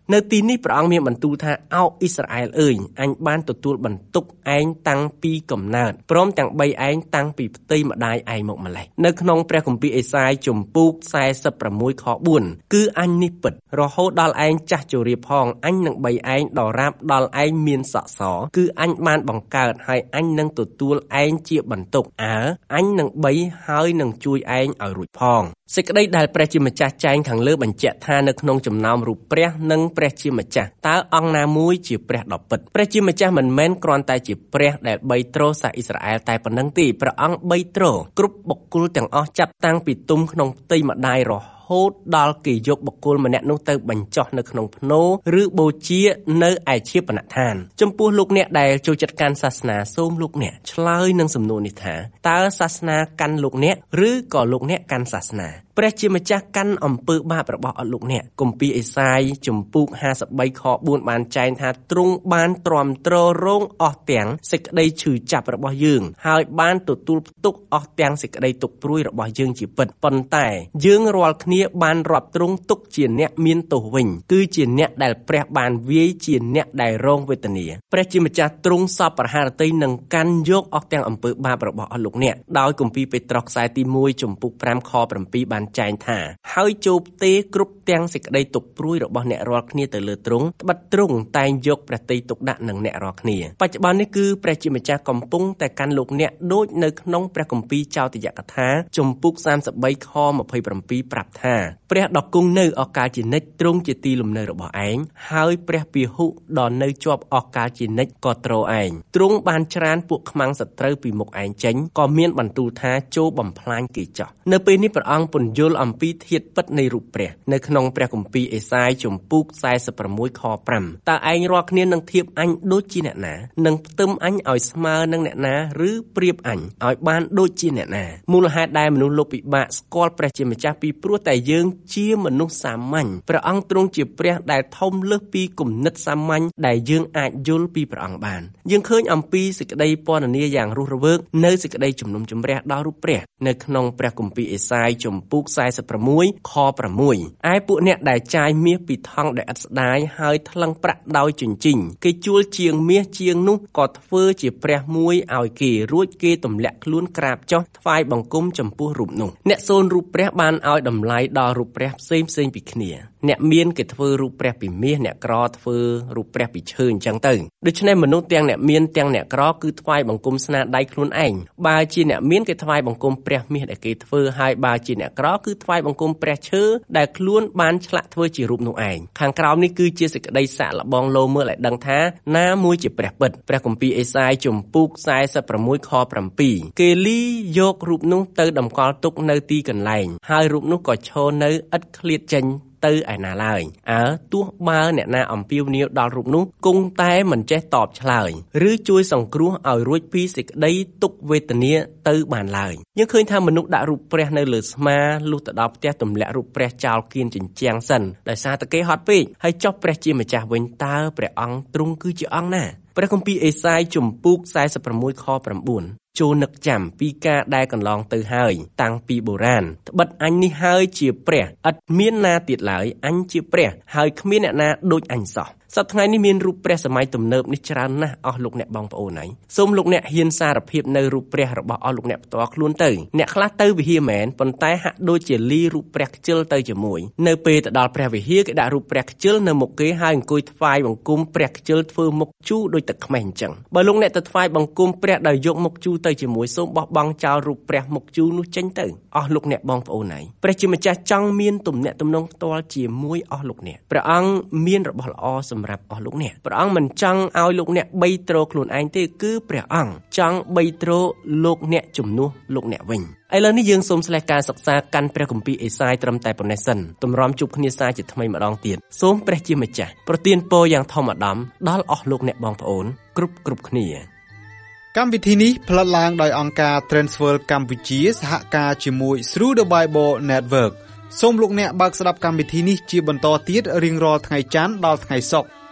នៅទីនេះព្រះអង្គមានបន្ទូលថាអោអ៊ីស្រាអែលអើយអញបានទទួលបន្ទុកឯងតាំងពីកំណើតព្រមទាំងបីឯងតាំងពីផ្ទៃម្ដាយឯងមកម្លេះនៅក្នុងព្រះគម្ពីរអេសាយជំពូកសែសិបប្រាំមួយខបួនគឺអញនេះពិតរហូតដល់ឯងចាស់ជរាផងអញនឹងបីឯងដល់រាបដល់ឯងមានសក់សគឺអញបានបង្កើតហើយអញនឹងទទួលឯងជាបន្ទុកអើអញនឹងបីហើយនឹងជួយឯងឲ្យរួចផងសេចក្តីដែលព្រះជាម្ចាស់ចែងខាងលើបញ្ជាក់ថានៅក្នុងចំណោមរូបព្រះនិងព្រះជាម្ចាស់តើអង្គណាមួយជាព្រះដ៏ពិតព្រះជាម្ចាស់មិនមែនគ្រាន់តែជាព្រះដែលបីទ្រសាសអ៊ីស្រាអែលតែប៉ុណ្ណឹងទេព្រះអង្គបីទ្រគ្រប់បុគ្គលទាំងអស់ចាប់តាំងពីទុំក្នុងផ្ទៃម្ដាយរហូតហូតដល់គេយកបុគ្គលម្នាក់នោះទៅបញ្ចុះនៅក្នុងភ្នោឬបូជានៅឯឈាបនដ្ឋានចំពោះលោកអ្នកដែលចូលចិត្តកាន់សាសនាសូមលោកអ្នកឆ្លើយនឹងសំណួរនេះថាតើសាសនាកាន់លោកអ្នកឬក៏លោកអ្នកកាន់សាសនាព្រះជាម្ចាស់កាន់អំពើបាបរបស់អស់លោកអ្នកគម្ពីរអេសាយជំពូកហាសិបបីខបួនបានចែងថាទ្រង់បានទ្រាំទ្ររងអស់ទាំងសេចក្តីឈឺចាប់របស់យើងហើយបានទទួលផ្ទុកអស់ទាំងសេចក្តីទុក្ខព្រួយរបស់យើងជាពិតប៉ុន្តែយើងរាល់គ្នាបានរាប់ទ្រង់ទុកជាអ្នកមានទោសវិញគឺជាអ្នកដែលព្រះបានវាយជាអ្នកដែលរងវេទនាព្រះជាម្ចាស់ទ្រង់សពប្រហារតីនឹងកាន់យកអស់ទាំងអំពើបាបរបស់អស់លោកអ្នកដោយគម្ពីរពេត្រុសខ្សែទីមួយជំពូកប្រាំខប្រាំពីរបានចែងថាហើយចូលផ្ទេគ្រប់ទាំងសេចក្តីទុក្ខព្រួយរបស់អ្នករាល់គ្នាទៅលើទ្រង់ត្បិតទ្រង់តែងយកព្រះទ័យទុកដាក់នឹងអ្នករាល់គ្នាបច្ចុប្បន្ននេះគឺព្រះជាម្ចាស់កំពុងតែកាន់លោកអ្នកដូចនៅក្នុងព្រះគម្ពីរចោទយកថាជំពូកសាមសិបបីខម្ភៃប្រាំពីរប្រាប់ថាព្រះដ៏គង់នៅអកាលជានិច្ចទ្រង់ជាទីលំនៅរបស់ឯងហើយព្រះពាហុដ៏នៅជាប់អកាលជានិច្ចក៏ទ្រឯងទ្រង់បានច្រានពួកខ្មាំងសត្រូវពីមុខឯងចេញក៏មានបន្ទូលថាចូលបំផ្លាញគេចោះនៅពេលនេះព្រះអង្គពន្យល់អំពីធាតុពិតនៃរូបព្រះនៅក្នុងព្រះគម្ពីរអេសាយជំពូកសែសិបប្រាំមួយខប្រាំតើឯងរាល់គ្នានឹងធៀបអញដូចជាអ្នកណានឹងផ្ទឹមអញឲ្យស្មើនឹងអ្នកណាឬប្រៀបអញឲ្យបានដូចជាអ្នកណាមូលហេតុដែលមនុស្សលោកពិបាកស្គាល់ព្រះជាម្ចាស់ពីព្រោះតែយើងជាមនុស្សសាមញ្ញព្រះអង្គទ្រង់ជាព្រះដែលធំលើសពីគំនិតសាមញ្ញដែលយើងអាចយល់ពីព្រះអង្គបានយើងឃើញអំពីសេចក្តីពណ៌នាយ៉ាងរស់រវើកនៅសេចក្តីជំនុំជម្រះដល់រូបព្រះនៅក្នុងព្រះគម្ពីរអេសាយជំពូកសែសិបប្រាំមួយខប្រាំមួយឯពួកអ្នកដែលចាយមាសពីថង់ដែលឥតស្ដាយហើយថ្លឹងប្រាក់ដោយជញ្ជីងគេជួលជាងមាសជាងនោះក៏ធ្វើជាព្រះមួយឲ្យគេរួចគេទម្លាក់ខ្លួនក្រាបចុះថ្វាយបង្គំចំពោះរូបនោះអ្នកសូនរូបព្រះបានឲ្យតម្លៃដល់រូបព្រះផ្សេងផ្សេងពីគ្នាអ្នកមានគេធ្វើរូបព្រះពីមាសអ្នកក្រធ្វើរូបព្រះពីឈើអញ្ចឹងទៅដូច្នេះមនុស្សទាំងអ្នកមានទាំងអ្នកក្រគឺថ្វាយបង្គំស្នាដៃខ្លួនឯងបើជាអ្នកមានគេថ្វាយបង្គំព្រះមាសដែលគេធ្វើហើយបើជាអ្នកក្រគឺថ្វាយបង្គំព្រះឈើដែលខ្លួនបានឆ្លាក់ធ្វើជារូបនោះឯងខាងក្រោមនេះគឺជាសេចក្តីសាកល្បងលោមើលឲ្យដឹងថាណាមួយជាព្រះពិតព្រះគម្ពីរអេសាយជំពូកសែសិបប្រាំមួយខប្រាំពីរគេលីយករូបនោះទៅតម្កល់ទុកនៅទីកន្លែងហើយរូបនោះក៏ឈរនៅឥតឃ្លាតចេញទៅឯណាឡើយអើទោះបើអ្នកណាអំពាវនាវដល់រូបនោះគង់តែមិនចេះតបឆ្លើយឬជួយសង្គ្រោះឲ្យរួចពីសេចក្តីទុក្ខវេទនាទៅបានឡើយយើងឃើញថាមនុស្សដាក់រូបព្រះនៅលើស្មាលុះទៅដល់ផ្ទះទម្លាក់រូបព្រះចោលគៀនជញ្ជាំងសិនដោយសារតែគេហត់ពេកហើយចុះព្រះជាម្ចាស់វិញតើព្រះអង្គទ្រង់គឺជាអង្គណាព្រះគម្ពីរអេសាយជំពូកសែសិបប្រាំមួយខប្រាំបួនចូលនឹកចាំពីការដែលកន្លងទៅហើយតាំងពីបុរាណត្បិតអញនេះហើយជាព្រះឥតមានណាទៀតឡើយអញជាព្រះហើយគ្មានអ្នកណាដូចអញសោះសប្តាហ៍ថ្ងៃនេះមានរូបព្រះសម័យទំនើបនេះច្រើនណាស់អស់លោកអ្នកបងប្អូនហើយសូមលោកអ្នកហ៊ានសារភាពនៅរូបព្រះរបស់អស់លោកអ្នកផ្ទាល់ខ្លួនទៅអ្នកខ្លះទៅវិហារមែនប៉ុន្តែហាក់ដូចជាលីរូបព្រះខ្ជិលទៅជាមួយនៅពេលទៅដល់ព្រះវិហារគេដាក់រូបព្រះខ្ជិលនៅមុខគេហើយអង្គុយថ្វាយបង្គំព្រះខ្ជិលធ្វើមុខជូរដូចទឹកខ្មេះអញ្ចឹងបើលោកអ្នកទៅថ្វាយបង្គំព្រះដោយយកមុខជូរទៅជាមួយសូមបោះបង់ចោលរូបព្រះមុខជូរនោះចេញទៅអស់លោកអ្នកបងប្អូនហើយព្រះជាម្ចាស់ចង់មានទំនាក់ទំនងផ្ទាល់ជាមួយអស់លោកអ្នកព្រះអង្គមានរបស់ល្អសម្រាប់អស់លោកអ្នកព្រះអង្គមិនចង់ឲ្យលោកអ្នកបីទ្រខ្លួនឯងទេគឺព្រះអង្គចង់បីទ្រលោកអ្នកជំនួសលោកអ្នកវិញឥឡូវនេះយើងសូមស្លេះការសិក្សាកាន់ព្រះគម្ពីរអេសាយត្រឹមតែប៉ុណ្ណេះសិនទម្រាំជួបគ្នាសាជាថ្មីម្ដងទៀតសូមព្រះជាម្ចាស់ប្រទានពរយ៉ាងធម្មតាដល់អស់លោកអ្នកបងប្អូនគ្រប់គ្រប់គ្នាកម្មវិធីនេះផ្លាត់ឡើងដោយអង្គការ Transworld កម្ពុជាសហការជាមួយ Through the Bible Network សូមលោកអ្នកបើកស្ដាប់កម្មវិធីនេះជាបន្តទៀតរៀងរាល់ថ្ងៃច័ន្ទដល់ថ្ងៃសុក្រ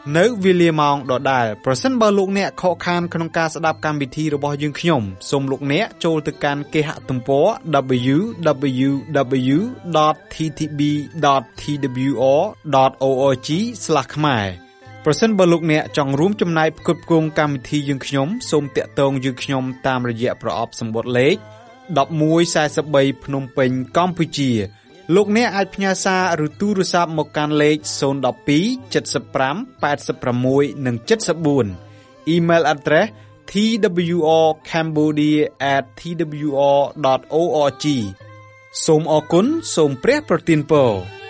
នៅវេលាម៉ោងដដែលប្រសិនបើលោកអ្នកខកខានក្នុងការស្ដាប់កម្មវិធីរបស់យើងខ្ញុំសូមលោកអ្នកចូលទៅកាន់គេហទំព័រ double-u double-u double-u ដត t t b ដត t w r ដត org ស្លាស ខ្មែរប្រសិនបើលោកអ្នកចង់រួមចំណែកផ្គត់ផ្គង់កម្មវិធីយើងខ្ញុំសូមតាក់ទងយើងខ្ញុំតាមរយៈប្រអប់សម្បត្តិលេខmột một bốn baភ្នំពេញកម្ពុជាលោកអ្នកអាចផ្ញើសារឬទូរស័ព្ទមកកាន់លេខศูนย์ หนึ่ง สอง เจ็ด ห้า แปด หก និង เจ็ด สี่ Email address t w r cambodia at t w r dot org សូមអរគុណសូមព្រះប្រទានពរ